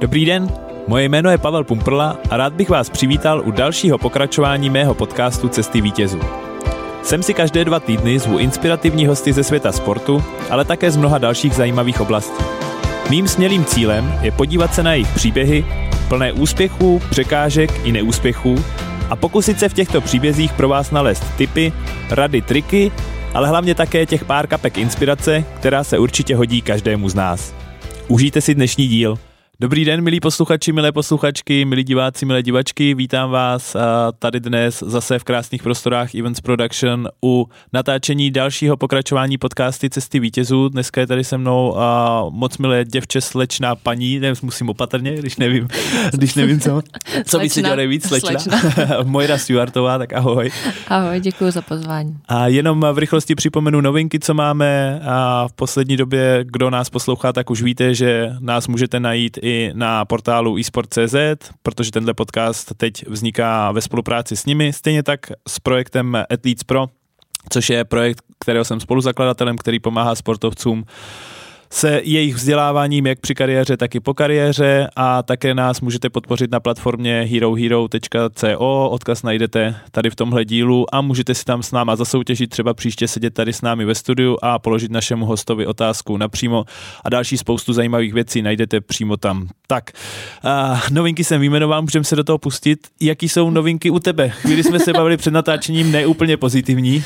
Dobrý den, moje jméno je Pavel Pumprla a rád bych vás přivítal u dalšího pokračování mého podcastu Cesty vítězů. Sem si každé 2 týdny zvu inspirativní hosty ze světa sportu, ale také z mnoha dalších zajímavých oblastí. Mým smělým cílem je podívat se na jejich příběhy, plné úspěchů, překážek i neúspěchů a pokusit se v těchto příbězích pro vás nalézt tipy, rady, triky, ale hlavně také těch pár kapek inspirace, která se určitě hodí každému z nás. Užijte si dnešní díl. Dobrý den, milí posluchači, milé posluchačky, milí diváci, milé divačky, vítám vás tady dnes zase v krásných prostorách Events Production u natáčení dalšího pokračování podcasty Cesty vítězů. Dneska je tady se mnou moc milé děvče, slečná paní, musím opatrně, když nevím co by se dělali víc, slečna. Moira Stuartová, tak ahoj. Ahoj, děkuji za pozvání. A jenom v rychlosti připomenu novinky, co máme a v poslední době, kdo nás poslouchá, tak už víte, že nás můžete najít i na portálu eSport.cz, protože tenhle podcast teď vzniká ve spolupráci s nimi, stejně tak s projektem Athletes Pro, což je projekt, kterého jsem spoluzakladatelem, který pomáhá sportovcům se jejich vzděláváním jak při kariéře, tak i po kariéře a také nás můžete podpořit na platformě herohero.co, odkaz najdete tady v tomhle dílu a můžete si tam s náma zasoutěžit, třeba příště sedět tady s námi ve studiu a položit našemu hostovi otázku napřímo a další spoustu zajímavých věcí najdete přímo tam. Tak, novinky jsem vyjmenoval, můžeme se do toho pustit. Jaký jsou novinky u tebe? Chvíli jsme se bavili před natáčením, neúplně pozitivní.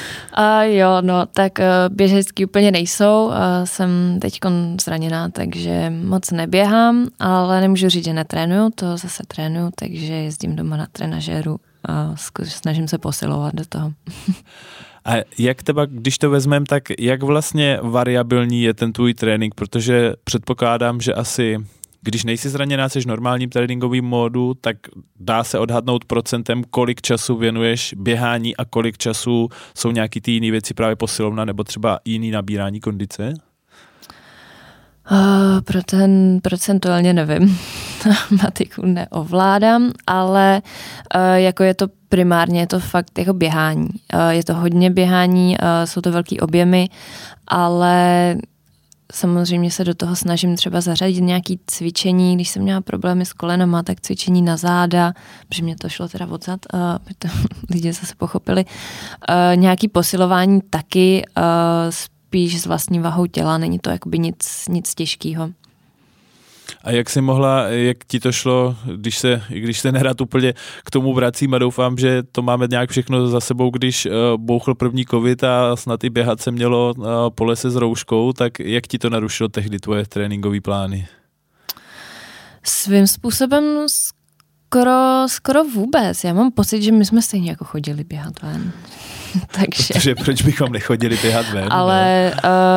Tak běžecky úplně nejsou. Jsem teďkon zraněná, takže moc neběhám, ale nemůžu říct, že netrénuju, to zase trénuju, takže jezdím doma na trenažéru a snažím se posilovat do toho. A jak teba, když to vezmeme, tak jak vlastně variabilní je ten tvůj trénink, protože předpokládám, že asi když nejsi zraněná, jsi v normálním tréninkovým módu, tak dá se odhadnout procentem, kolik času věnuješ běhání a kolik času jsou nějaký ty jiné věci, právě posilovna nebo třeba jiný nabírání kondice? Procentuálně nevím, matiku neovládám, ale jako je to primárně, je to fakt jako běhání. Je to hodně běhání, jsou to velký objemy, ale samozřejmě se do toho snažím třeba zařadit nějaké cvičení, když jsem měla problémy s kolenama, tak cvičení na záda, protože mě to šlo teda odzad, aby to lidi zase pochopili. Nějaké posilování taky, spíš s vlastní vahou těla, není to jakoby nic těžkého. A jak ti to šlo, když se nerad úplně k tomu vracím a doufám, že to máme nějak všechno za sebou, když bouchl první covid a snad i běhat se mělo po lese s rouškou, tak jak ti to narušilo tehdy tvoje tréninkové plány? Svým způsobem skoro vůbec. Já mám pocit, že my jsme stejně jako chodili běhat ven. Protože proč bychom nechodili běhat ven? Ale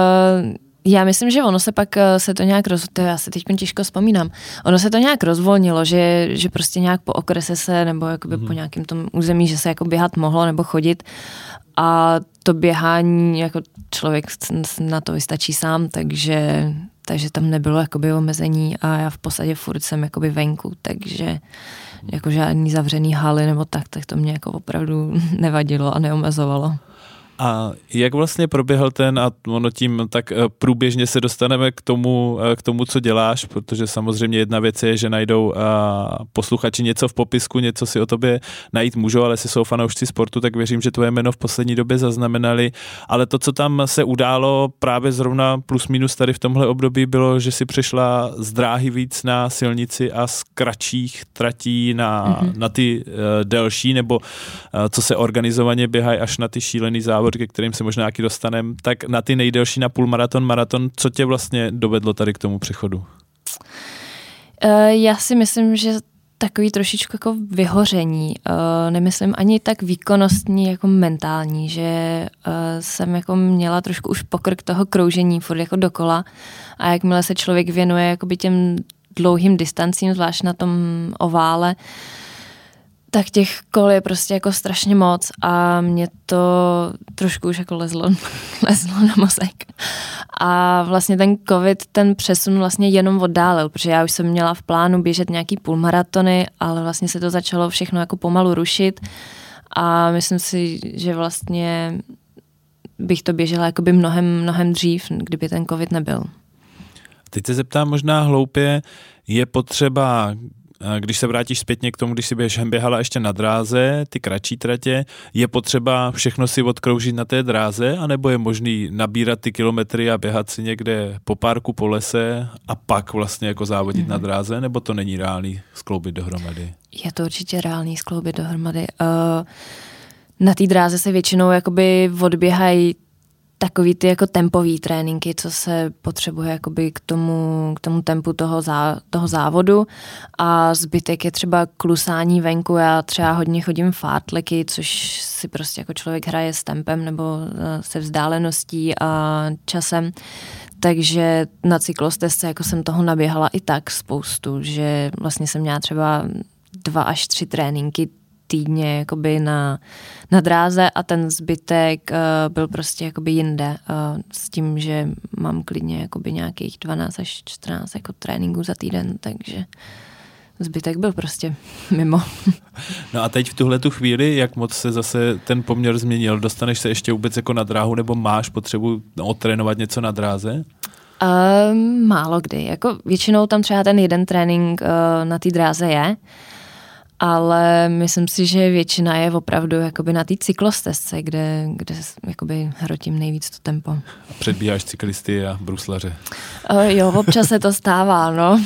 já myslím, že ono se pak se to nějak já se teď těžko vzpomínám. Ono se to nějak rozvolnilo, že prostě nějak po okrese se nebo jakoby po nějakém tom území, že se jako běhat mohlo nebo chodit a to běhání jako člověk na to vystačí sám, takže tam nebylo jakoby omezení a já v podstatě furt jsem jakoby venku, takže jako žádný zavřený haly nebo tak to mě jako opravdu nevadilo a neomezovalo. A jak vlastně proběhl a ono tím tak průběžně se dostaneme k tomu, co děláš, protože samozřejmě jedna věc je, že najdou posluchači něco v popisku, něco si o tobě najít můžou, ale jestli jsou fanoušci sportu, tak věřím, že tvoje jméno v poslední době zaznamenali, ale to, co tam se událo právě zrovna plus minus tady v tomhle období, bylo, že si přešla z dráhy víc na silnici a z kratších tratí na ty delší, nebo co se organizovaně běhají až na ty šílený závody, ke kterým se možná nějaký dostaneme, tak na ty nejdelší na půlmaraton, maraton, co tě vlastně dovedlo tady k tomu přechodu? Já si myslím, že takový trošičku jako vyhoření. Nemyslím ani tak výkonnostní, jako mentální, že jsem jako měla trošku už pokrk toho kroužení furt jako dokola a jakmile se člověk věnuje jakoby těm dlouhým distancím, zvlášť na tom ovále, tak těch kol je prostě jako strašně moc a mě to trošku už jako lezlo na mozek. A vlastně ten covid, ten přesun vlastně jenom oddálil, protože já už jsem měla v plánu běžet nějaký půlmaratony, ale vlastně se to začalo všechno jako pomalu rušit a myslím si, že vlastně bych to běžela jakoby mnohem dřív, kdyby ten covid nebyl. Teď se zeptám možná hloupě, je potřeba, když se vrátíš zpětně k tomu, když si běhala ještě na dráze, ty kratší tratě, je potřeba všechno si odkroužit na té dráze, anebo je možný nabírat ty kilometry a běhat si někde po parku, po lese a pak vlastně jako závodit na dráze, nebo to není reálný skloubit dohromady? Je to určitě reálný skloubit dohromady. Na té dráze se většinou jakoby odběhají takový ty jako tempový tréninky, co se potřebuje jakoby k tomu tempu toho závodu a zbytek je třeba klusání venku. Já třeba hodně chodím fartleky, což si prostě jako člověk hraje s tempem nebo se vzdáleností a časem. Takže na cyklostezce jako jsem toho naběhala i tak spoustu, že vlastně jsem měla třeba 2 až 3 tréninky týdně jakoby na dráze a ten zbytek byl prostě jakoby jinde s tím, že mám klidně jakoby nějakých 12 až 14 jako tréninků za týden, takže zbytek byl prostě mimo. No a teď v tuhletu chvíli, jak moc se zase ten poměr změnil? Dostaneš se ještě vůbec jako na dráhu nebo máš potřebu odtrénovat něco na dráze? Málo kdy. Jako většinou tam třeba ten jeden trénink na té dráze je, ale myslím si, že většina je opravdu jakoby na té cyklostezce, kde jakoby hrotím nejvíc to tempo. A předbíháš cyklisty a bruslaře. Jo, občas se to stává, no.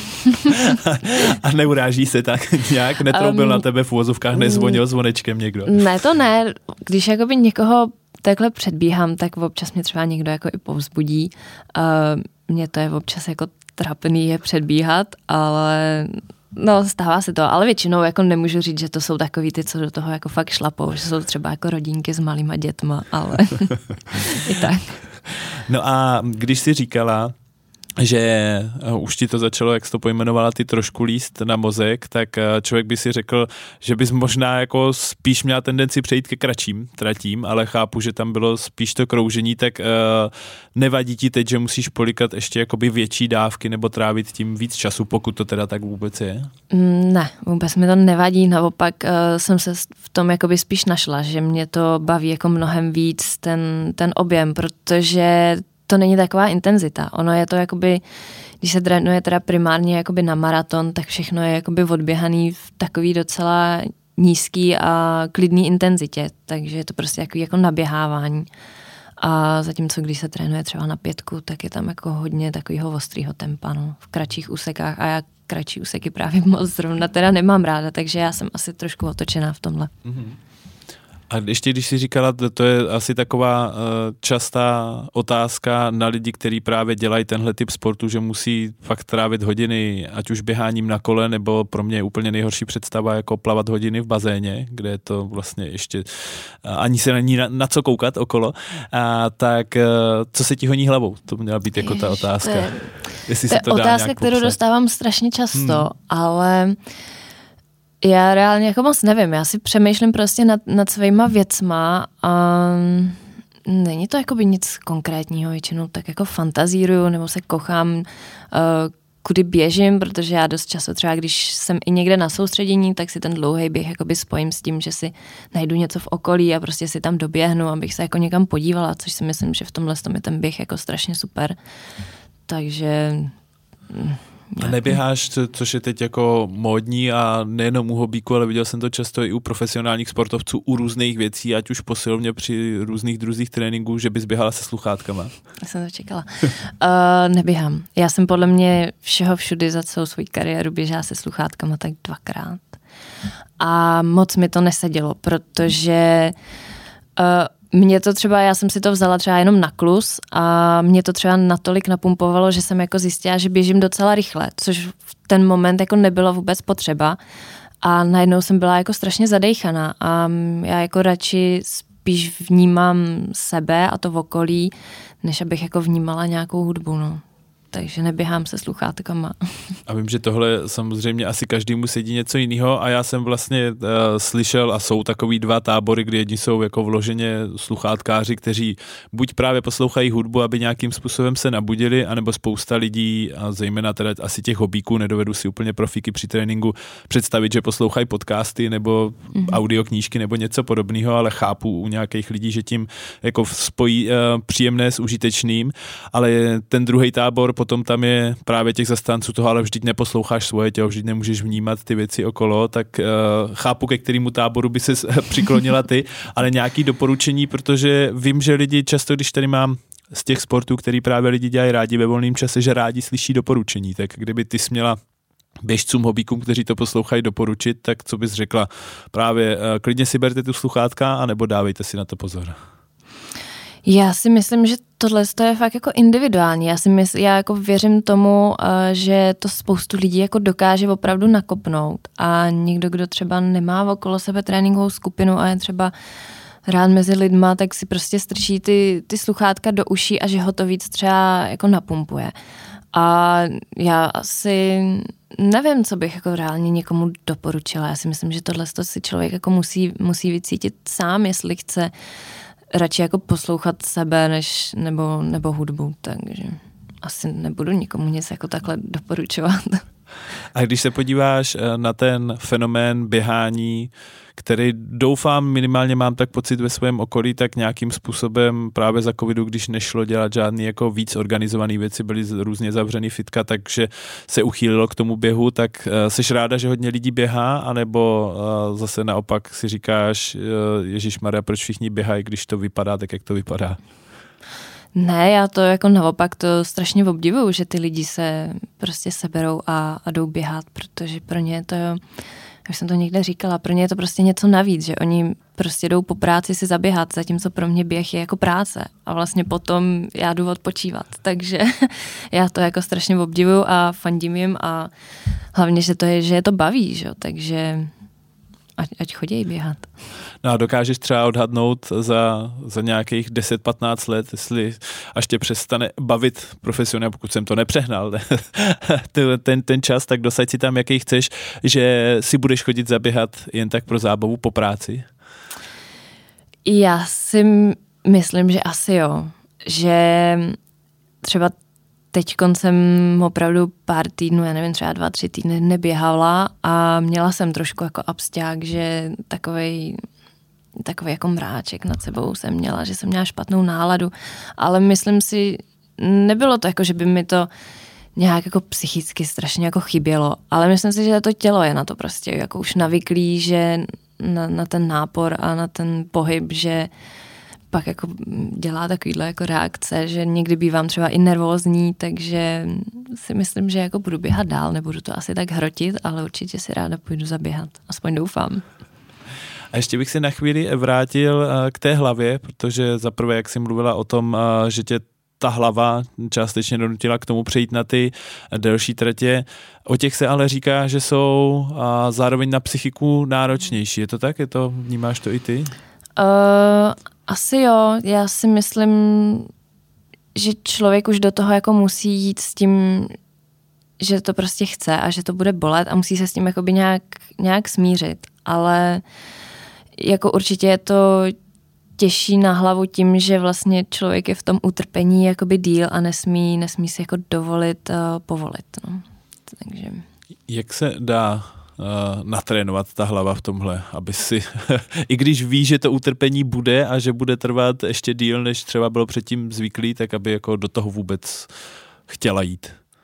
A neuráží se tak nějak? Netroubil na tebe v uvozovkách, nezvonil zvonečkem někdo? Ne, to ne. Když jakoby někoho takhle předbíhám, tak občas mě třeba někdo jako i povzbudí. Mně to je občas jako trapný je předbíhat, ale no, stává se to, ale většinou jako nemůžu říct, že to jsou takový ty, co do toho jako fakt šlapou, že jsou třeba jako rodinky s malýma dětma, ale i tak. No a když jsi říkala, že už ti to začalo, jak jsi to pojmenovala, ty trošku líst na mozek, tak člověk by si řekl, že bys možná jako spíš měla tendenci přejít ke kratším tratím, ale chápu, že tam bylo spíš to kroužení, tak nevadí ti teď, že musíš polikat ještě jakoby větší dávky nebo trávit tím víc času, pokud to teda tak vůbec je? Ne, vůbec mi to nevadí, naopak jsem se v tom jakoby spíš našla, že mě to baví jako mnohem víc ten objem, protože to není taková intenzita. Ono je to jakoby, když se trénuje teda primárně jakoby na maraton, tak všechno je jakoby odběhaný v takový docela nízký a klidný intenzitě, takže je to prostě jako naběhávání. A zatímco když se trénuje třeba na 5, tak je tam jako hodně takového ostrýho tempa, no, v kratších úsekách a já kratší úseky právě moc zrovna teda nemám ráda, takže já jsem asi trošku otočená v tomhle. Mm-hmm. A ještě když jsi říkala, to je asi taková častá otázka na lidi, kteří právě dělají tenhle typ sportu, že musí fakt trávit hodiny, ať už běháním na kole, nebo pro mě je úplně nejhorší představa jako plavat hodiny v bazéně, kde je to vlastně ještě ani se není na co koukat okolo. Tak co se ti honí hlavou? To měla být jako ta otázka. To je otázka, kterou dostávám strašně často, ale já reálně jako moc nevím, já si přemýšlím prostě nad svýma věcma a není to jakoby nic konkrétního, většinou tak jako fantazíruju nebo se kochám, kudy běžím, protože já dost často třeba, když jsem i někde na soustředění, tak si ten dlouhý běh jakoby spojím s tím, že si najdu něco v okolí a prostě si tam doběhnu, abych se jako někam podívala, což si myslím, že v tomhle je ten běh jako strašně super. Takže A neběháš, což je teď jako módní a nejenom u hobíku, ale viděl jsem to často i u profesionálních sportovců, u různých věcí, ať už posilovně při různých druzích tréninků, že bys běhala se sluchátkama. Já jsem to čekala. Neběhám. Já jsem podle mě všeho všudy za celou svou kariéru běžela se sluchátkama tak 2krát. A moc mi to nesedělo, protože mě to třeba, já jsem si to vzala třeba jenom na klus a mě to třeba natolik napumpovalo, že jsem jako zjistila, že běžím docela rychle, což v ten moment jako nebylo vůbec potřeba a najednou jsem byla jako strašně zadejchaná a já jako radši spíš vnímám sebe a to v okolí, než abych jako vnímala nějakou hudbu, no. Takže neběhám se sluchátkama. A vím, že tohle samozřejmě asi každému sedí něco jiného a já jsem vlastně slyšel a jsou takový 2 tábory, kdy jedni jsou jako vloženě sluchátkáři, kteří buď právě poslouchají hudbu, aby nějakým způsobem se nabudili, anebo spousta lidí, a zejména teda asi těch hobíků, nedovedu si úplně profíky při tréninku představit, že poslouchají podcasty nebo audioknížky nebo něco podobného, ale chápu u nějakých lidí, že tím jako spojí příjemné s užitečným, ale ten druhý tábor potom tam je právě těch zastánců toho, ale vždyť neposloucháš svoje tělo, vždyť nemůžeš vnímat ty věci okolo, tak chápu, ke kterému táboru by se přiklonila ty, ale nějaký doporučení, protože vím, že lidi často, když tady mám z těch sportů, který právě lidi dělají rádi ve volném čase, že rádi slyší doporučení, tak kdyby ty směla běžcům, hobíkům, kteří to poslouchají, doporučit, tak co bys řekla? Právě klidně si berte tu sluchátka, anebo dávejte si na to pozor. Já si myslím, že tohle je fakt jako individuální. Já jako věřím tomu, že to spoustu lidí jako dokáže opravdu nakopnout a někdo, kdo třeba nemá okolo sebe tréninkovou skupinu a je třeba rád mezi lidma, tak si prostě strčí ty sluchátka do uší a že ho to víc třeba jako napumpuje. A já asi nevím, co bych jako reálně někomu doporučila. Já si myslím, že tohle si člověk jako musí vycítit sám, jestli chce radši jako poslouchat sebe nebo hudbu, takže asi nebudu nikomu nic jako takhle doporučovat. A když se podíváš na ten fenomén běhání, který doufám, minimálně mám tak pocit ve svém okolí, tak nějakým způsobem právě za covidu, když nešlo dělat žádný jako víc organizovaný věci, byly různě zavřený fitka, takže se uchýlilo k tomu běhu, tak seš ráda, že hodně lidí běhá, anebo zase naopak si říkáš, ježišmarja, proč všichni běhají, když to vypadá tak, jak to vypadá? Ne, já to jako naopak to strašně obdivuju, že ty lidi se prostě seberou a jdou běhat, protože pro ně to, jak jsem to někde říkala, pro ně je to prostě něco navíc, že oni prostě jdou po práci si zaběhat, zatímco pro mě běh je jako práce a vlastně potom já jdu odpočívat, takže já to jako strašně obdivuju a fandím jim a hlavně, že je to baví, že? Takže ať chodí běhat. No a dokážeš třeba odhadnout za nějakých 10-15 let, jestli až tě přestane bavit profesionálně, pokud jsem to nepřehnal, ten čas, tak dosaď si tam, jaký chceš, že si budeš chodit zaběhat jen tak pro zábavu po práci? Já si myslím, že asi jo. Že třeba teďkon jsem opravdu pár týdnů, já nevím, třeba 2-3 týdny neběhala a měla jsem trošku jako absťák, že takovej jako mráček nad sebou jsem měla, že jsem měla špatnou náladu, ale myslím si, nebylo to jako, že by mi to nějak jako psychicky strašně jako chybělo, ale myslím si, že to tělo je na to prostě jako už navyklý, že na ten nápor a na ten pohyb, že pak jako dělá takovýhle jako reakce, že někdy bývám třeba i nervózní, takže si myslím, že jako budu běhat dál, nebudu to asi tak hrotit, ale určitě si ráda půjdu zaběhat, aspoň doufám. A ještě bych se na chvíli vrátil k té hlavě, protože zaprvé, jak jsi mluvila o tom, že tě ta hlava částečně donutila k tomu přejít na ty delší tratě. O těch se ale říká, že jsou zároveň na psychiku náročnější. Je to tak? Vnímáš to i ty? Asi jo. Já si myslím, že člověk už do toho jako musí jít s tím, že to prostě chce a že to bude bolet a musí se s tím jakoby nějak smířit. Ale jako určitě je to těžší na hlavu tím, že vlastně člověk je v tom utrpení jakoby díl a nesmí si jako dovolit povolit. No. Takže. Jak se dá natrénovat ta hlava v tomhle, aby si, i když ví, že to utrpení bude a že bude trvat ještě díl, než třeba bylo předtím zvyklý, tak aby jako do toho vůbec chtěla jít?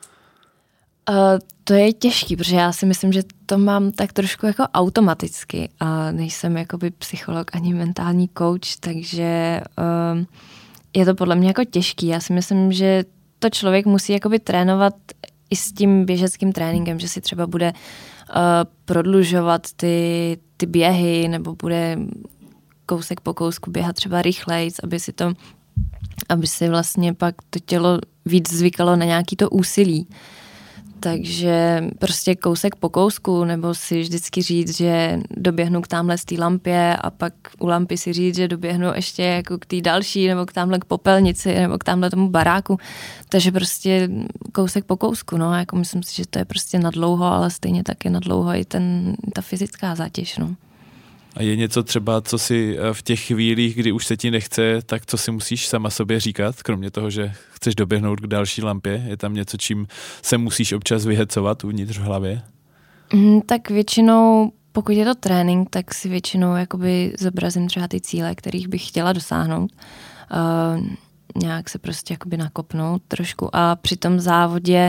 To je těžký, protože já si myslím, že to mám tak trošku jako automaticky a nejsem jakoby psycholog ani mentální coach, takže je to podle mě jako těžký. Já si myslím, že to člověk musí jakoby trénovat i s tím běžeckým tréninkem, že si třeba bude prodlužovat ty běhy nebo bude kousek po kousku běhat třeba rychlejc, aby si vlastně pak to tělo víc zvykalo na nějaký to úsilí. Takže prostě kousek po kousku, nebo si vždycky říct, že doběhnu k tamhle z té lampě a pak u lampy si říct, že doběhnu ještě jako k té další, nebo k tamhle k popelnici, nebo k tamhle tomu baráku. Takže prostě kousek po kousku, no, jako myslím si, že to je prostě nadlouho, ale stejně taky nadlouho i ta fyzická zátěž, no. A je něco třeba, co si v těch chvílích, kdy už se ti nechce, tak co si musíš sama sobě říkat, kromě toho, že chceš doběhnout k další lampě? Je tam něco, čím se musíš občas vyhecovat uvnitř v hlavě? Tak většinou, pokud je to trénink, tak si většinou jakoby zobrazím třeba ty cíle, kterých bych chtěla dosáhnout. nějak se prostě jakoby nakopnout trošku a při tom závodě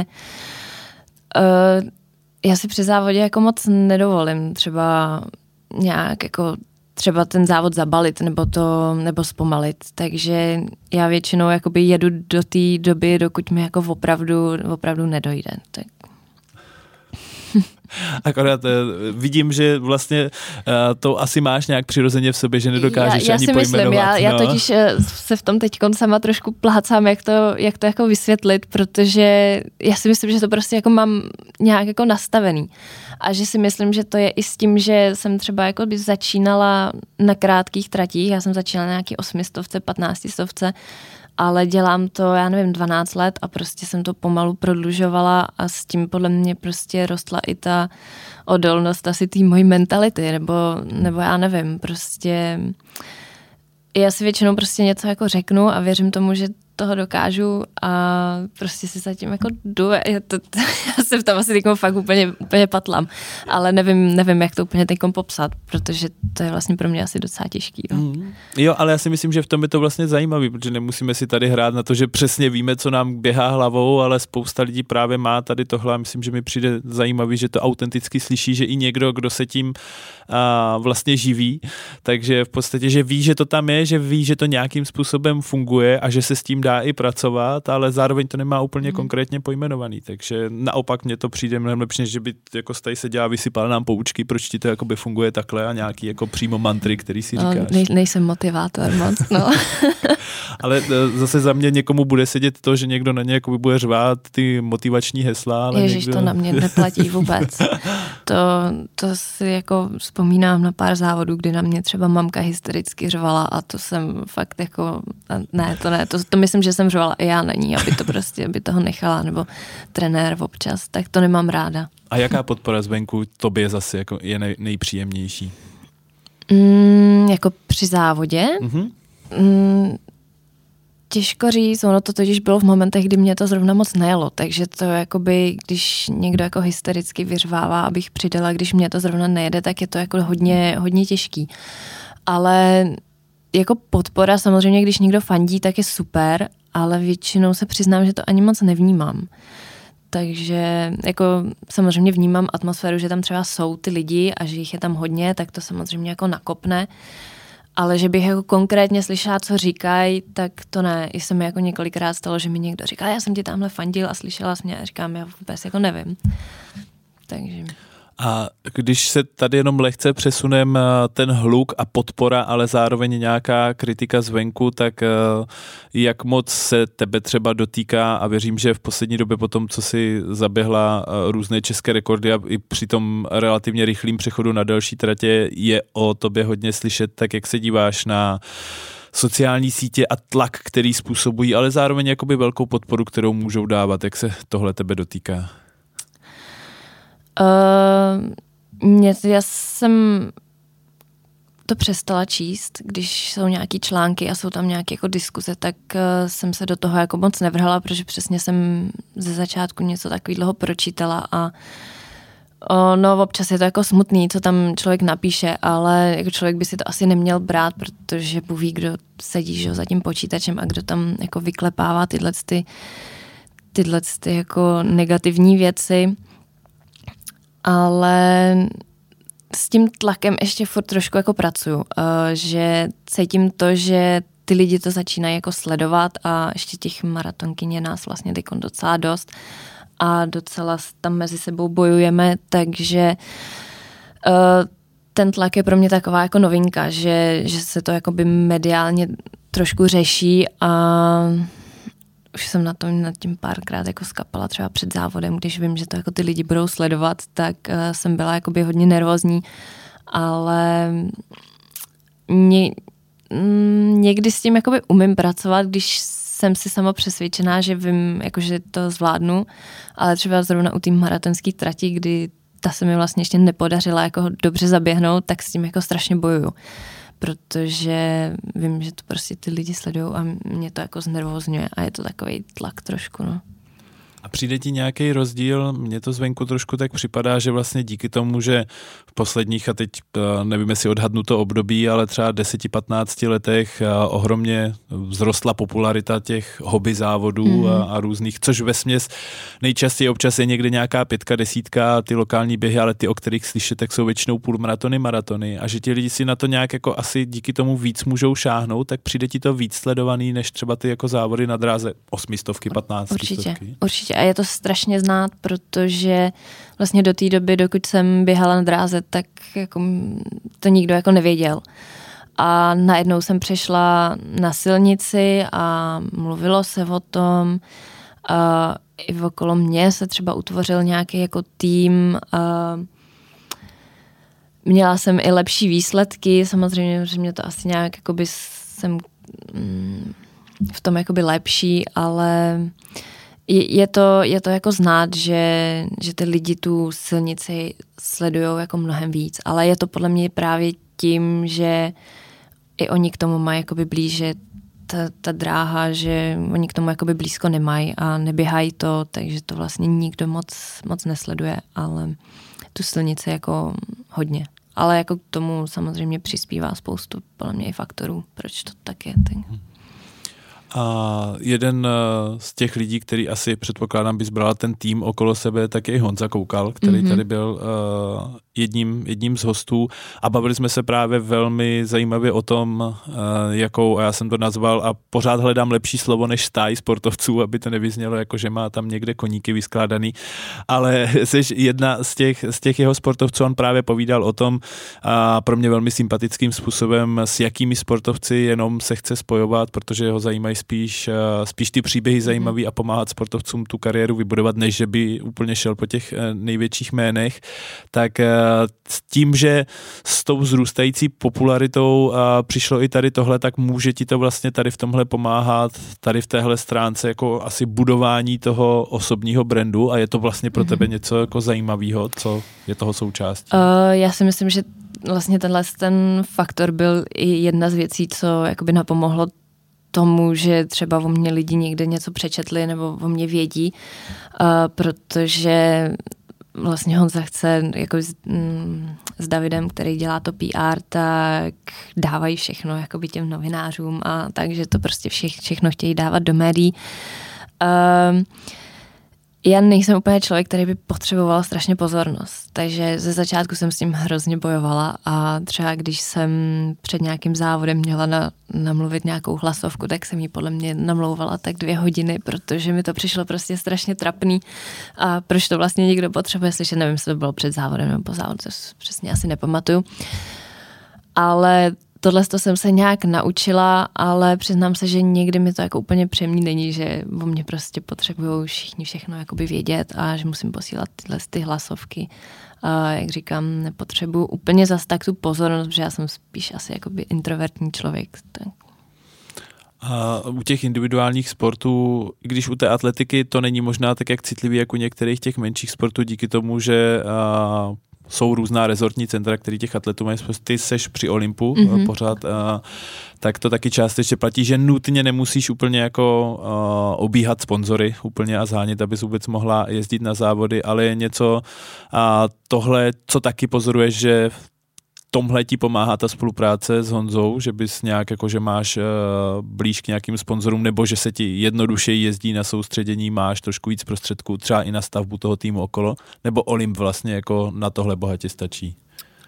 já si při závodě jako moc nedovolím třeba nějak jako třeba ten závod zabalit nebo zpomalit, takže já většinou jakoby jedu do té doby, dokud mi jako opravdu nedojde. Tak. Akorát vidím, že vlastně to asi máš nějak přirozeně v sobě, že nedokážeš ani pojmenovat. Já totiž se v tom teď sama trošku plácám, jak to jako vysvětlit, protože já si myslím, že to prostě jako mám nějak jako nastavený. A že si myslím, že to je i s tím, že jsem třeba jako by začínala na krátkých tratích, já jsem začínala na nějaký 800, 1500, ale dělám to, já nevím, 12 let a prostě jsem to pomalu prodlužovala a s tím podle mě prostě rostla i ta odolnost asi té mojí mentality, nebo já nevím, prostě já si většinou prostě něco jako řeknu a věřím tomu, že toho dokážu a prostě si zatím jako jdu. Já se v tom asi teďkom fakt úplně patlám, ale nevím, jak to úplně teďkom popsat, protože to je vlastně pro mě asi docela těžký. Jo, ale já si myslím, že v tom je to vlastně zajímavý, protože nemusíme si tady hrát na to, že přesně víme, co nám běhá hlavou, ale spousta lidí právě má tady tohle a myslím, že mi přijde zajímavý, že to autenticky slyší, že i někdo, kdo se tím vlastně živí, takže v podstatě, že ví, že to tam je, že ví, že to nějakým způsobem funguje a že se s tím dá i pracovat, ale zároveň to nemá úplně konkrétně pojmenovaný, takže naopak mně to přijde mnohem lepší, než že by jako tady se dělá, vysypal nám poučky, proč ti to jakoby funguje takhle a nějaký jako přímo mantry, který si říkáš. Nejsem motivátor moc, no. Ale zase za mě někomu bude sedět to, že někdo na ně jakoby bude řvát ty motivační hesla. Ale Ježiš, to na mě neplatí vůbec. To si jako vzpomínám na pár závodů, kdy na mě třeba mamka hystericky řvala a to jsem fakt jako, to myslím, že jsem řvala i já na ní, aby toho nechala, nebo trenér občas, tak to nemám ráda. A jaká podpora zvenku tobě zase jako je nejpříjemnější? Jako při závodě? Těžko říct, ono to totiž bylo v momentech, kdy mě to zrovna moc nejelo, takže to jakoby, když někdo jako hystericky vyřvává, abych přidala, když mě to zrovna nejede, tak je to jako hodně těžký. Ale jako podpora samozřejmě, když někdo fandí, tak je super, ale většinou se přiznám, že to ani moc nevnímám. Takže jako samozřejmě vnímám atmosféru, že tam třeba jsou ty lidi a že jich je tam hodně, tak to samozřejmě jako nakopne. Ale že bych jako konkrétně slyšela, co říkají, tak to ne. I se mi jako několikrát stalo, že mi někdo říká, já jsem ti tamhle fandil a slyšela jsi mě a říkám, já vůbec jako nevím. Takže... A když se tady jenom lehce přesunem ten hluk a podpora, ale zároveň nějaká kritika zvenku, tak jak moc se tebe třeba dotýká a věřím, že v poslední době po tom, co si zaběhla různé české rekordy a i při tom relativně rychlým přechodu na další tratě je o tobě hodně slyšet, tak jak se díváš na sociální sítě a tlak, který způsobují, ale zároveň jakoby velkou podporu, kterou můžou dávat, jak se tohle tebe dotýká? Já jsem to přestala číst, když jsou nějaký články a jsou tam nějaké jako diskuze, tak jsem se do toho jako moc nevrhala, protože přesně jsem ze začátku něco takového pročítala a no občas je to jako smutný, co tam člověk napíše, ale jako člověk by si to asi neměl brát, protože Bůh ví, kdo sedí že, za tím počítačem a kdo tam jako vyklepává tyhle jako negativní věci. Ale s tím tlakem ještě furt trošku jako pracuju, že cítím to, že ty lidi to začínají jako sledovat a ještě těch maratonkyň je nás vlastně teď docela dost a docela tam mezi sebou bojujeme, takže ten tlak je pro mě taková jako novinka, že se to jakoby mediálně trošku řeší a už jsem nad tím párkrát jako skapala třeba před závodem, když vím, že to jako ty lidi budou sledovat, tak jsem byla jakoby hodně nervózní, ale někdy s tím jakoby umím pracovat, když jsem si sama přesvědčená, že vím, jako, že to zvládnu, ale třeba zrovna u té maratonské trati, kdy ta se mi vlastně ještě nepodařila jako dobře zaběhnout, tak s tím jako strašně bojuju. Protože vím, že to prostě ty lidi sledujou a mě to jako znervozňuje a je to takový tlak trošku, no. A přijde ti nějaký rozdíl? Mně to zvenku trošku tak připadá, že vlastně díky tomu, že v posledních, a teď nevím, jestli odhadnu to období, ale třeba 10-15 letech ohromně vzrostla popularita těch hobby závodů a různých, což vesměs nejčastěji občas je někde nějaká 5, 10, ty lokální běhy, ale ty, o kterých slyšet, tak jsou většinou půlmaratony, maratony a že ti lidi si na to nějak jako asi díky tomu víc můžou šáhnout, tak přijde ti to víc sledovaný, než třeba ty jako závody na dráze 800, 15. Určitě. A je to strašně znát, protože vlastně do té doby, dokud jsem běhala na dráze, tak jako to nikdo jako nevěděl. A najednou jsem přešla na silnici a mluvilo se o tom. I okolo mě se třeba utvořil nějaký jako tým. Měla jsem i lepší výsledky, samozřejmě, že mě to asi nějak jakoby jsem v tom jakoby lepší, ale je to jako znát, že ty lidi tu silnici sledujou jako mnohem víc, ale je to podle mě právě tím, že i oni k tomu mají jakoby blíže ta dráha, že oni k tomu jakoby blízko nemají a neběhají to, takže to vlastně nikdo moc nesleduje, ale tu silnici jako hodně. Ale jako k tomu samozřejmě přispívá spoustu podle mě i faktorů, proč to tak je. A jeden z těch lidí, který asi předpokládám, bys brala ten tým okolo sebe, tak je Honza Koukal, který tady byl jedním z hostů a bavili jsme se právě velmi zajímavě o tom, jakou, a já jsem to nazval a pořád hledám lepší slovo než stáj sportovců, aby to nevyznělo jako, že má tam někde koníky vyskládaný, ale jsi jedna z těch jeho sportovců, on právě povídal o tom a pro mě velmi sympatickým způsobem, s jakými sportovci jenom se chce spojovat, protože ho zajímají spíš ty příběhy zajímavý a pomáhat sportovcům tu kariéru vybudovat, než že by úplně šel po těch největších jménech, tak s tím, že s tou vzrůstající popularitou přišlo i tady tohle, tak může ti to vlastně tady v tomhle pomáhat, tady v téhle stránce jako asi budování toho osobního brandu a je to vlastně pro tebe něco jako zajímavého, co je toho součástí? Já si myslím, že vlastně ten faktor byl i jedna z věcí, co jakoby napomohlo tomu, že třeba o mě lidi někde něco přečetli nebo o mě vědí, protože vlastně Honza chce jako s Davidem, který dělá to PR, tak dávají všechno jakoby těm novinářům a takže to prostě všechno chtějí dávat do médií. Já nejsem úplně člověk, který by potřeboval strašně pozornost, takže ze začátku jsem s tím hrozně bojovala a třeba když jsem před nějakým závodem měla namluvit nějakou hlasovku, tak jsem ji podle mě namlouvala tak 2 hodiny, protože mi to přišlo prostě strašně trapný a proč to vlastně někdo potřebuje slyšet, nevím, jestli to bylo před závodem nebo po závodu, to přesně asi nepamatuju, ale tohle jsem se nějak naučila, ale přiznám se, že někdy mi to jako úplně příjemný není, že o mě prostě potřebují všichni všechno jakoby vědět a že musím posílat ty hlasovky. A jak říkám, nepotřebuji úplně zas tak tu pozornost, protože já jsem spíš asi jakoby introvertní člověk. Tak. A u těch individuálních sportů, i když u té atletiky to není možná tak jak citlivý, jako u některých těch menších sportů, díky tomu, že jsou různá rezortní centra, který těch atletů mají. Ty seš při Olympu pořád, tak to taky částečně platí, že nutně nemusíš úplně jako obíhat sponzory úplně a zhánět, abys vůbec mohla jezdit na závody, ale je něco tohle, co taky pozoruješ, že tomhle ti pomáhá ta spolupráce s Honzou, že bys nějak jako, že máš blíž k nějakým sponzorům, nebo že se ti jednodušeji jezdí na soustředění, máš trošku víc prostředků, třeba i na stavbu toho týmu okolo, nebo Olymp vlastně jako na tohle bohatě stačí?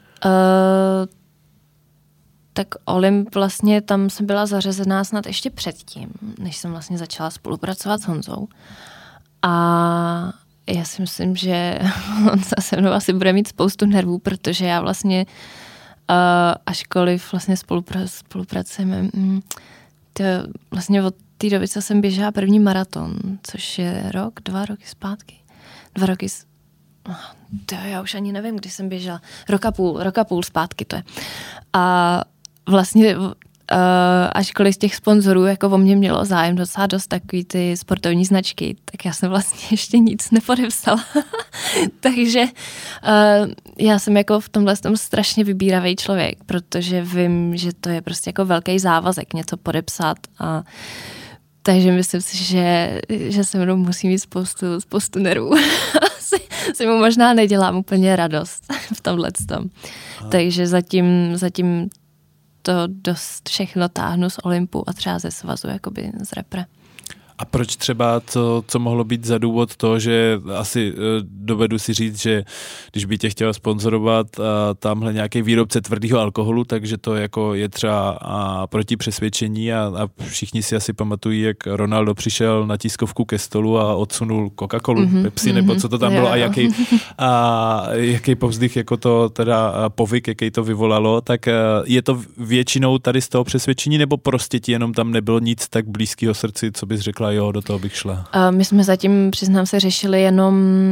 Tak Olymp vlastně, tam jsem byla zařazená snad ještě předtím, než jsem vlastně začala spolupracovat s Honzou. A já si myslím, že on se mnou asi bude mít spoustu nervů, protože já vlastně ažkoliv vlastně spolupracujeme, vlastně od té doby, co jsem běžela první maraton, což je 2 roky zpátky. 2 roky, já už ani nevím, kdy jsem běžela, rok a půl zpátky to je. A vlastně ažkoliv z těch sponzorů jako o mě mělo zájem docela dost takový ty sportovní značky, tak já jsem vlastně ještě nic nepodepsala. Takže já jsem jako v tomhle strašně vybíravý člověk, protože vím, že to je prostě jako velký závazek něco podepsat a Takže myslím si, že se mnou musí mít spoustu nervů. si mu možná nedělám úplně radost v tomhletom. Takže zatím to dost všechno táhnu z Olympu a třeba ze svazu, jakoby z repre. A proč třeba, co mohlo být za důvod to, že asi dovedu si říct, že když by tě chtěl sponzorovat tamhle nějaký výrobce tvrdého alkoholu, takže to jako je třeba proti přesvědčení a všichni si asi pamatují, jak Ronaldo přišel na tiskovku ke stolu a odsunul Coca-Colu, Pepsi, nebo co to tam bylo a jaký povzdych jako to teda povyk, jaký to vyvolalo, tak je to většinou tady z toho přesvědčení, nebo prostě ti jenom tam nebylo nic tak blízkého srdci, co bys řekla, jo, do toho bych šla. My jsme zatím, přiznám se, řešili jenom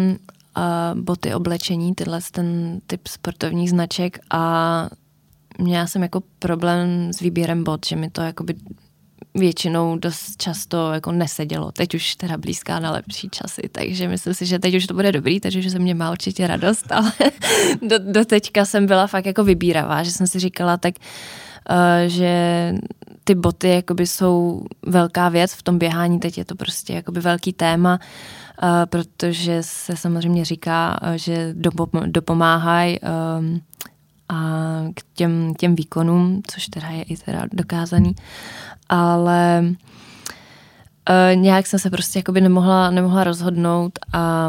boty, oblečení, ten typ sportovních značek a měla jsem jako problém s výběrem bot, že mi to jakoby většinou dost často jako nesedělo. Teď už teda blízká na lepší časy, takže myslím si, že teď už to bude dobrý, takže ze mě má určitě radost, ale do teďka jsem byla fakt jako vybíravá, že jsem si říkala tak, že ty boty jakoby jsou velká věc v tom běhání, teď je to prostě jakoby velký téma, protože se samozřejmě říká, že dopomáhají a k těm výkonům, což teda je i teda dokázaný, ale nějak jsem se prostě jakoby nemohla rozhodnout a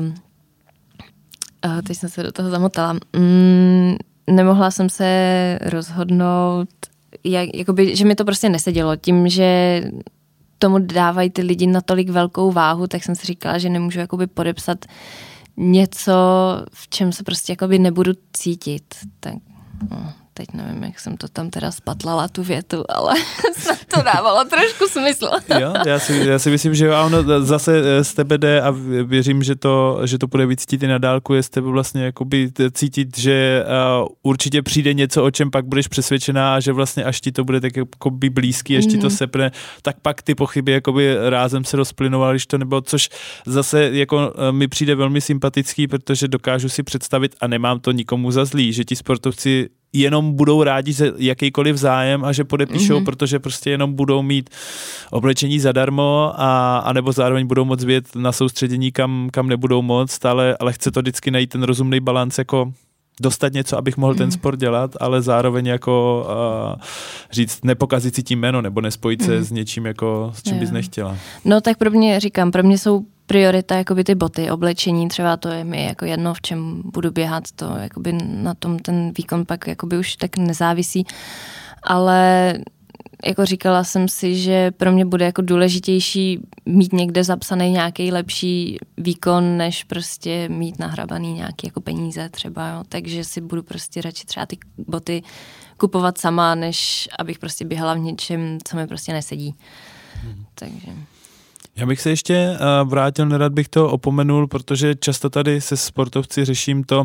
teď jsem se do toho zamotala. Nemohla jsem se rozhodnout, jakoby, že mi to prostě nesedělo. Tím, že tomu dávají ty lidi natolik velkou váhu, tak jsem si říkala, že nemůžu jakoby podepsat něco, v čem se prostě jakoby nebudu cítit. Tak teď nevím, jak jsem to tam teda spatlala tu větu, ale snad to dávalo trošku smysl. Jo, já si myslím, že ono zase z tebe jde a věřím, že to bude víc cítit i na dálku, je z tebe vlastně jakoby cítit, že určitě přijde něco, o čem pak budeš přesvědčená a že vlastně až ti to bude tak jakoby blízký, až ti to sepne, tak pak ty pochyby jakoby rázem se rozplynovaly, když to nebylo, což zase jako mi přijde velmi sympatický, protože dokážu si představit a nemám to nikomu za zlý, že ti sportovci jenom budou rádi za jakýkoliv zájem a že podepíšou, protože prostě jenom budou mít oblečení zadarmo a nebo zároveň budou moc vědět na soustředění, kam nebudou moc, ale chce to vždycky najít ten rozumný balanc, jako dostat něco, abych mohl ten sport dělat, ale zároveň jako říct, nepokazit si tím jméno nebo nespojit se s něčím, jako, s čím bys nechtěla. No tak pro mě jsou priorita jakoby ty boty, oblečení, třeba to je mi jako jedno, v čem budu běhat, to jakoby na tom ten výkon pak jakoby už tak nezávisí, ale jako říkala jsem si, že pro mě bude jako důležitější mít někde zapsaný nějaký lepší výkon, než prostě mít nahrabaný nějaký jako peníze třeba, jo. Takže si budu prostě radši třeba ty boty kupovat sama, než abych prostě běhala v něčem, co mi prostě nesedí. Takže... Já bych se ještě vrátil, nerad bych to opomenul, protože často tady se sportovci řeším to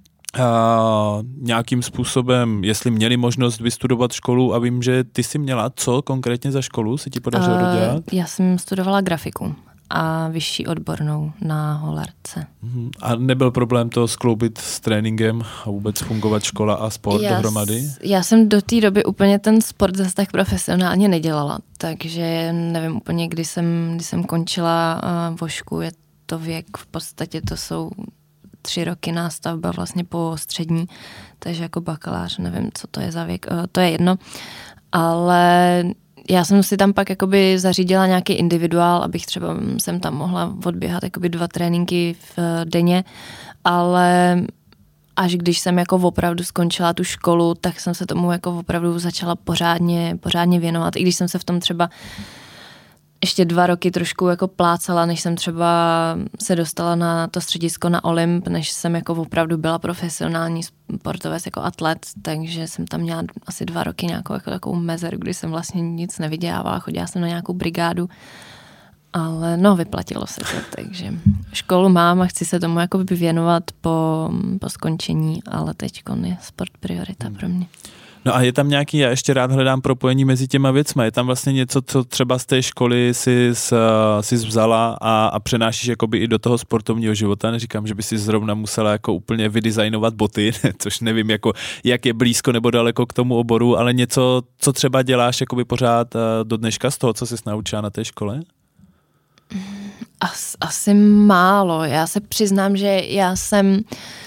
nějakým způsobem, jestli měli možnost vystudovat školu a vím, že ty jsi měla co konkrétně za školu, se ti podařilo dodělat? Já jsem studovala grafiku a vyšší odbornou na Holarce. A nebyl problém to skloubit s tréninkem a vůbec fungovat škola a sport dohromady? Já jsem do té doby úplně ten sport zase tak profesionálně nedělala, takže nevím úplně, kdy jsem končila vošku, je to věk, v podstatě to jsou 3 roky nástavba vlastně po střední, takže jako bakalář, nevím, co to je za věk, to je jedno, ale já jsem si tam pak jakoby zařídila nějaký individuál, abych třeba jsem tam mohla odběhat jakoby 2 tréninky v denně, ale až když jsem jako opravdu skončila tu školu, tak jsem se tomu jako opravdu začala pořádně věnovat, i když jsem se v tom třeba ještě 2 roky trošku jako plácala, než jsem třeba se dostala na to středisko na Olymp, než jsem jako opravdu byla profesionální sportovec jako atlet, takže jsem tam měla asi 2 roky nějakou jako takovou mezeru, kdy jsem vlastně nic nevydělávala, chodila jsem na nějakou brigádu, ale no vyplatilo se to, takže školu mám a chci se tomu jako věnovat po skončení, ale teďko je sport priorita pro mě. No a je tam nějaký, já ještě rád hledám propojení mezi těma věcma, je tam vlastně něco, co třeba z té školy si vzala a přenášíš jakoby i do toho sportovního života, neříkám, že by si zrovna musela jako úplně vydesignovat boty, což nevím, jako, jak je blízko nebo daleko k tomu oboru, ale něco, co třeba děláš jakoby pořád do dneška z toho, co jsi naučila na té škole? Asi málo. Já se přiznám, že já jsem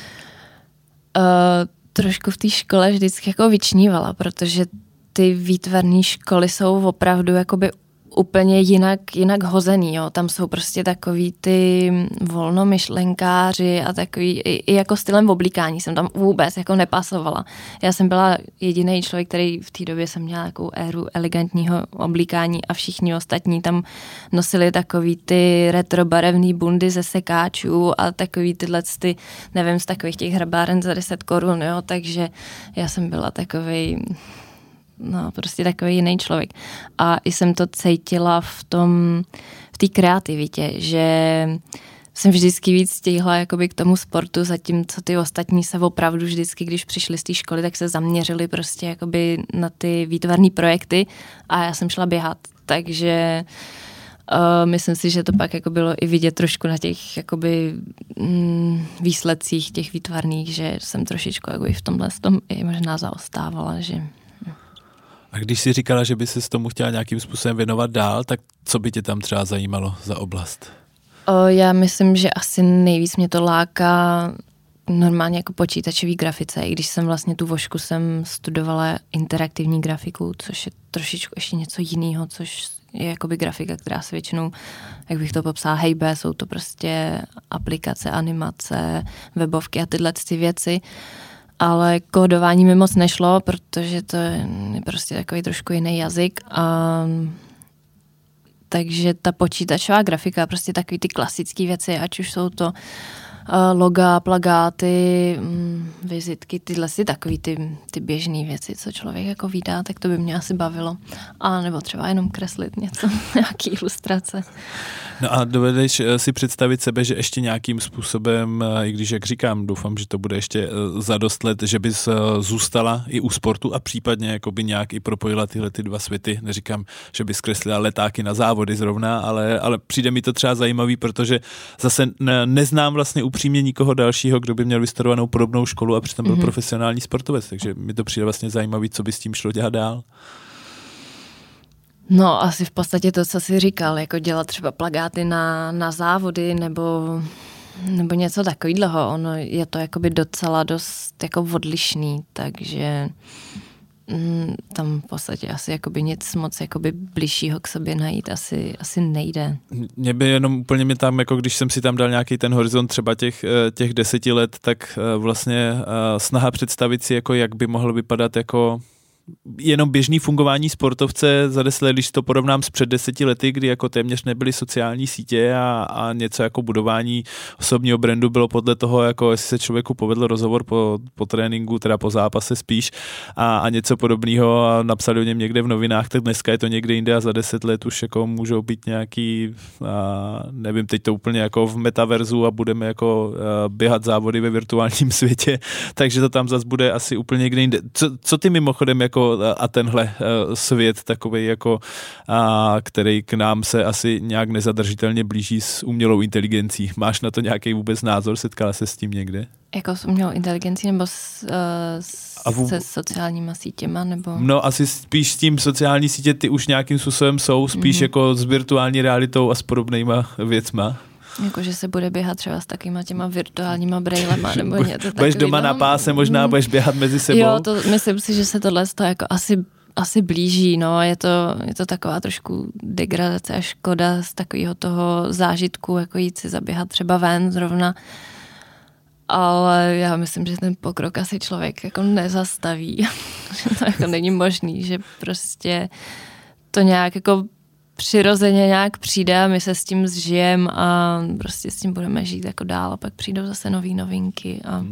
trošku v té škole vždycky jako vyčnívala, protože ty výtvarné školy jsou opravdu jakoby úplně jinak hozený, jo. Tam jsou prostě takový ty volnomyšlenkáři a takový i jako stylem oblíkání jsem tam vůbec jako nepasovala. Já jsem byla jediný člověk, který v té době jsem měla takovou éru elegantního oblíkání a všichni ostatní tam nosili takový ty retrobarevný bundy ze sekáčů a takový tyhle ty, nevím, z takových těch hrabáren za 10 korun, jo, takže já jsem byla takovej prostě takový jiný člověk. A i jsem to cítila v té kreativitě, že jsem vždycky víc stihla jakoby k tomu sportu, zatímco ty ostatní se opravdu vždycky, když přišli z té školy, tak se zaměřili prostě jakoby na ty výtvarné projekty a já jsem šla běhat. Takže myslím si, že to pak jako bylo i vidět trošku na těch jakoby výsledcích těch výtvarných, že jsem trošičku jako i v tomhle i možná zaostávala, že... A když jsi říkala, že by se s tomu chtěla nějakým způsobem věnovat dál, tak co by tě tam třeba zajímalo za oblast? Já myslím, že asi nejvíc mě to láká normálně jako počítačový grafice, i když jsem vlastně tu vošku jsem studovala interaktivní grafiku, což je trošičku ještě něco jiného, což je jakoby grafika, která se většinou, jak bych to popsala, hejbe, jsou to prostě aplikace, animace, webovky a tyhle ty věci. Ale kódování mi moc nešlo, protože to je prostě takový trošku jiný jazyk. Takže ta počítačová grafika, prostě takový ty klasické věci, ať už jsou to loga, plagáty, vizitky, tyhle si takový ty běžné věci, co člověk jako vídá, tak to by mě asi bavilo. A nebo třeba jenom kreslit něco, nějaký ilustrace. No a dovedeš si představit sebe, že ještě nějakým způsobem, i když, jak říkám, doufám, že to bude ještě za dost let, že bys zůstala i u sportu a případně jakoby nějak i propojila tyhle ty dva světy. Neříkám, že bys kreslila letáky na závody zrovna, ale přijde mi to třeba zajímavý, protože zase neznám vlastně upřímně nikoho dalšího, kdo by měl vystudovanou podobnou školu a přitom byl profesionální sportovec, takže mi to přijde vlastně zajímavý, co by s tím šlo dělat dál. No, asi v podstatě to, co jsi říkal, jako dělat třeba plakáty na závody nebo něco takového. Ono je to jakoby docela dost jako odlišný, takže tam v podstatě asi jakoby nic moc jakoby bližšího k sobě najít asi nejde. Mě by jenom úplně mě tam, jako když jsem si tam dal nějaký ten horizont třeba těch 10 let, tak vlastně snaha představit si, jako jak by mohl vypadat jako jenom běžný fungování sportovce za 10 let, když to porovnám s před 10 lety, kdy jako téměř nebyly sociální sítě a něco jako budování osobního brandu bylo podle toho, jako jestli se člověku povedl rozhovor po tréninku, teda po zápase spíš a něco podobného a napsali o něm někde v novinách, tak dneska je to někde jinde a za 10 let už jako můžou být nějaký, nevím, teď to úplně jako v metaverzu a budeme jako běhat závody ve virtuálním světě, takže to tam zase bude asi úplně někde jinde. Co ty mimochodem jako a tenhle svět takovej jako, který k nám se asi nějak nezadržitelně blíží s umělou inteligencí. Máš na to nějaký vůbec názor? Setkala se s tím někde? Jako s umělou inteligencí nebo se sociálníma sítěma? Nebo? No asi spíš s tím sociální sítě ty už nějakým způsobem jsou, spíš jako s virtuální realitou a s podobnýma věcma. Jako, že se bude běhat třeba s takýma těma virtuálníma brejlema nebo něco takového. Budeš doma na páse, možná budeš běhat mezi sebou. Jo, myslím si, že se tohle jako asi blíží, no, je to taková trošku degradace a škoda z takového toho zážitku, jako jít si zaběhat třeba ven zrovna. Ale já myslím, že ten pokrok asi člověk jako nezastaví. Že to jako není možný, že prostě to nějak jako přirozeně nějak přijde a my se s tím zžijeme a prostě s tím budeme žít jako dál a pak přijdou zase nový novinky a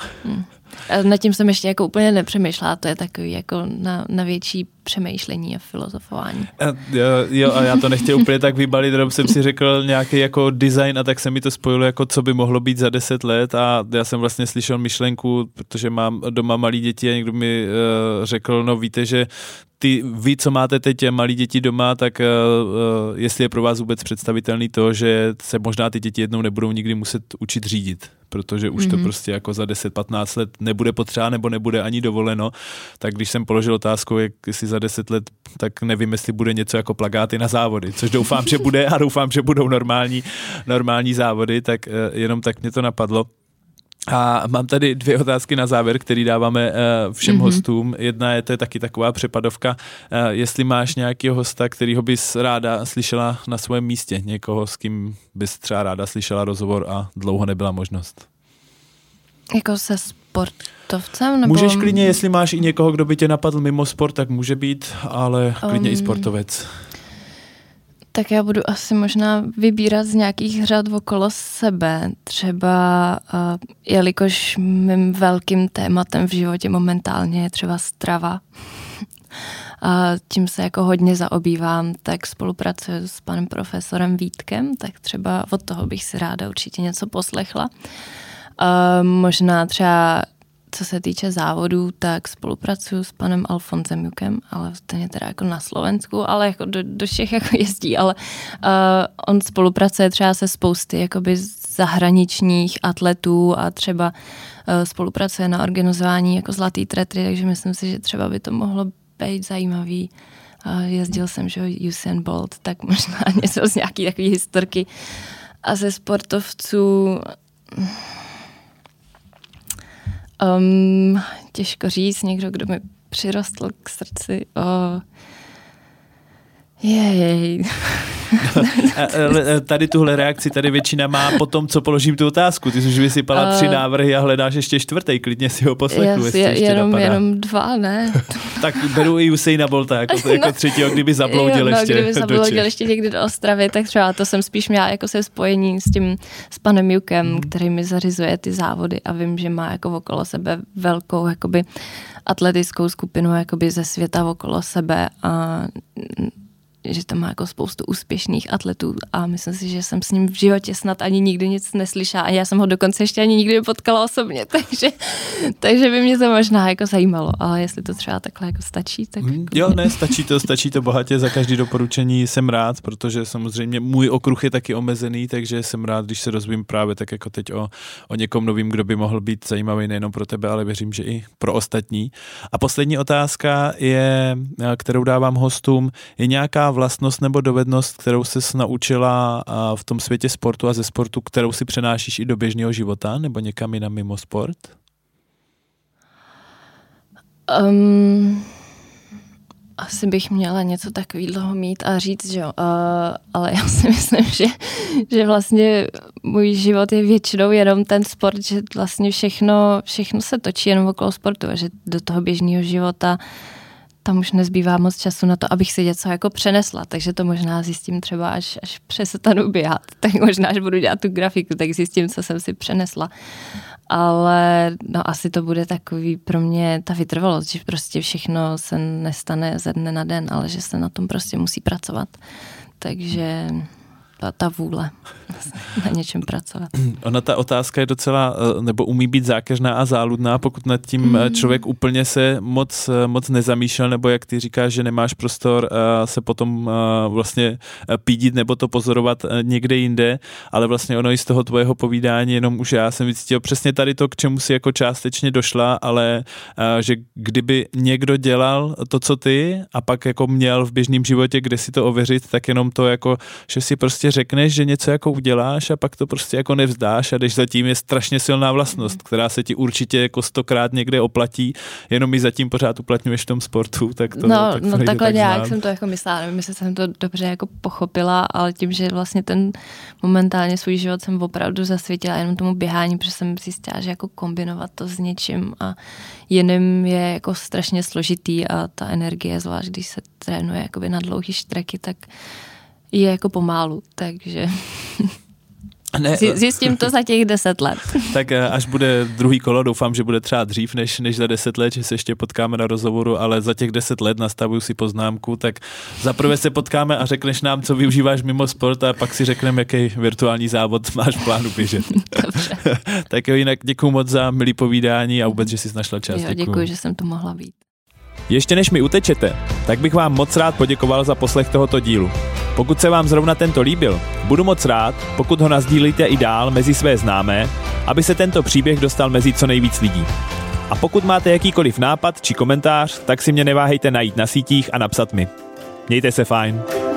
nad tím jsem ještě jako úplně nepřemýšlela, to je takový jako na větší přemýšlení a filozofování. Jo, a já to nechtěl úplně tak vybalit, jenom jsem si řekl nějaký jako design a tak se mi to spojilo jako co by mohlo být za 10 let a já jsem vlastně slyšel myšlenku, protože mám doma malí děti a někdo mi řekl, no víte, že vy, co máte teď malí děti doma, tak jestli je pro vás vůbec představitelný to, že se možná ty děti jednou nebudou nikdy muset učit řídit. protože už to prostě jako za 10-15 let nebude potřeba nebo nebude ani dovoleno. Tak když jsem položil otázku, jestli za 10 let, tak nevím, jestli bude něco jako plakáty na závody, což doufám, že bude a doufám, že budou normální závody, tak jenom tak mě to napadlo. A mám tady 2 otázky na závěr, které dáváme všem hostům. Jedna je taky taková přepadovka. Jestli máš nějakého hosta, kterýho bys ráda slyšela na svém místě, někoho, s kým bys třeba ráda slyšela rozhovor a dlouho nebyla možnost. Jako se sportovcem? Nebo... Můžeš klidně, jestli máš i někoho, kdo by tě napadl mimo sport, tak může být, ale klidně i sportovec. Tak já budu asi možná vybírat z nějakých řad okolo sebe. Třeba, jelikož mým velkým tématem v životě momentálně je třeba strava. A tím se jako hodně zaobývám, tak spolupracuji s panem profesorem Vítkem, tak třeba od toho bych si ráda určitě něco poslechla. Možná třeba co se týče závodů, tak spolupracuju s panem Alfonsem Jukem, ale ten je teda jako na Slovensku, ale jako do všech jako jezdí, ale on spolupracuje třeba se spousty jakoby zahraničních atletů a třeba spolupracuje na organizování jako zlatý tretry, takže myslím si, že třeba by to mohlo být zajímavý. Jezdil jsem, že Usain Bolt, tak možná něco z nějaký takový historky. A ze sportovců... těžko říct, někdo, kdo mi přirostl k srdci. Jej. Tady tuhle reakci tady většina má po tom, co položím tu otázku. Ty jsi už vysypala 3 návrhy a hledáš ještě 4. Klidně si ho poslechnu, jestli ještě jenom 2, ne? Tak beru i Usaina Bolta jako 3., kdyby zabloudil ještě. Kdyby zabloudil ještě někdy do Ostravy, tak třeba to jsem spíš měla jako se spojení s panem Jukem, který mi zařizuje ty závody a vím, že má jako okolo sebe velkou jakoby atletickou skupinu jakoby ze světa okolo sebe a že to má jako spoustu úspěšných atletů a myslím si, že jsem s ním v životě snad ani nikdy nic neslyšela a já jsem ho dokonce ještě ani nikdy nepotkala osobně, takže by mě to možná jako zajímalo, ale jestli to třeba takhle jako stačí, tak... Jo, ne, stačí to bohatě, za každý doporučení jsem rád, protože samozřejmě můj okruh je taky omezený, takže jsem rád, když se rozvím právě tak jako teď o někom novým, kdo by mohl být zajímavý nejenom pro tebe, ale věřím, že i pro ostatní. A poslední otázka je, kterou dávám hostům, je nějaká vlastnost nebo dovednost, kterou ses naučila v tom světě sportu a ze sportu, kterou si přenášíš i do běžného života nebo někam jinam mimo sport? Asi bych měla něco takového mít a říct, že jo. Ale já si myslím, že vlastně můj život je většinou jenom ten sport, že vlastně všechno se točí jenom okolo sportu a že do toho běžného života tam už nezbývá moc času na to, abych si něco jako přenesla, takže to možná zjistím třeba, až přestanu běhat, tak možná, až budu dělat tu grafiku, tak zjistím, co jsem si přenesla. Ale no asi to bude takový pro mě ta vytrvalost, že prostě všechno se nestane ze dne na den, ale že se na tom prostě musí pracovat. Takže ta vůle na něčem pracovat. Ona ta otázka je docela, nebo umí být zákeřná a záludná, pokud nad tím člověk úplně se moc nezamýšlel, nebo jak ty říkáš, že nemáš prostor se potom vlastně pídit nebo to pozorovat někde jinde, ale vlastně ono i z toho tvojeho povídání, jenom už já jsem vycítil přesně tady to, k čemu si jako částečně došla, ale že kdyby někdo dělal to, co ty, a pak jako měl v běžném životě, kde si to ověřit, tak jenom to jako, že si prostě řekneš, že něco jako uděláš a pak to prostě jako nevzdáš a když zatím je strašně silná vlastnost, která se ti určitě jako 100krát někde oplatí, jenom ji zatím pořád uplatňuješ v tom sportu, tak to takhle tak nějak jsem to jako myslela, nevím, jestli jsem to dobře jako pochopila, ale tím, že vlastně ten momentálně svůj život jsem opravdu zasvětila jenom tomu běhání, protože jsem zjistila, že jako kombinovat to s něčím a jiným je jako strašně složitý a ta energie, zvlášť když se trénuje jakoby na dlouhý štreky, tak je jako pomálu, takže zjistím to za těch 10 let. Tak až bude druhý kolo, doufám, že bude třeba dřív než za 10 let, že se ještě potkáme na rozhovoru, ale za těch 10 let nastavuju si poznámku, tak zaprvé se potkáme a řekneš nám, co využíváš mimo sport a pak si řekneme, jaký virtuální závod máš v plánu běžet. Dobře. Tak jo, jinak děkuju moc za milý povídání a vůbec, že jsi našla čas. Děkuju, že jsem tu mohla být. Ještě než mi utečete, tak bych vám moc rád poděkoval za poslech tohoto dílu. Pokud se vám zrovna tento líbil, budu moc rád, pokud ho nasdílíte i dál mezi své známé, aby se tento příběh dostal mezi co nejvíc lidí. A pokud máte jakýkoliv nápad či komentář, tak si mě neváhejte najít na sítích a napsat mi. Mějte se fajn.